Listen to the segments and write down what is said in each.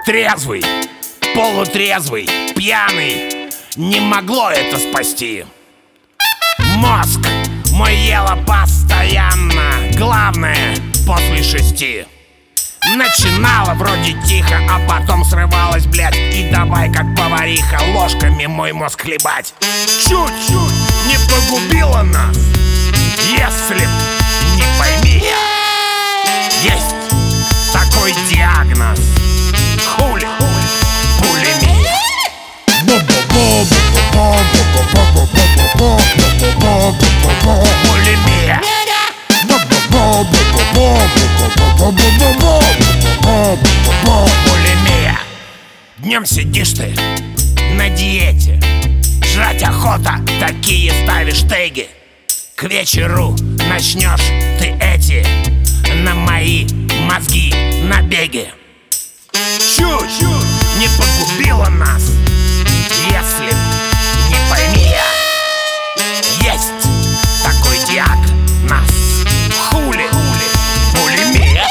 Трезвый, полутрезвый, пьяный, не могло это спасти. Мозг мой ела постоянно, главное после 6. Начинала вроде тихо, а потом срывалась, блядь. И давай, как повариха, ложками мой мозг хлебать. Чуть-чуть не погубила нас, если б не пойми я. Есть такой диагноз. Хули, булимия. Булимия. Булимия. Днем сидишь ты на диете, жрать охота, такие ставишь теги. К вечеру начнешь ты эти на мои мозги набеги. Чуть не погубила нас, если не пойми я. Есть такой диагноз. Хули, булимия.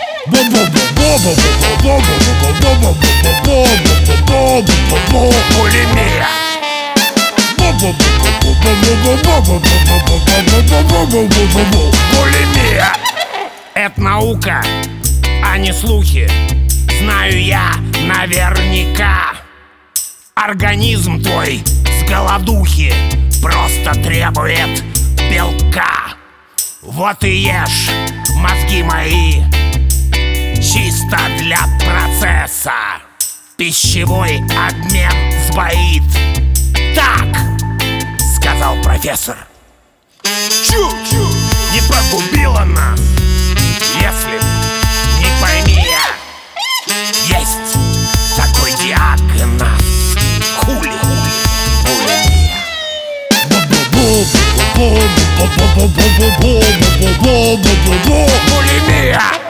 Булимия. Булимия. Это наука, а не слухи. Знаю я наверняка. Организм твой с голодухи просто требует белка. Вот и ешь мозги мои чисто для процесса. Пищевой обмен сбоит. Так сказал профессор. Чуть не погубила нас, если не пойми я. Есть такой диагноз. Хули, булимия. Булимия.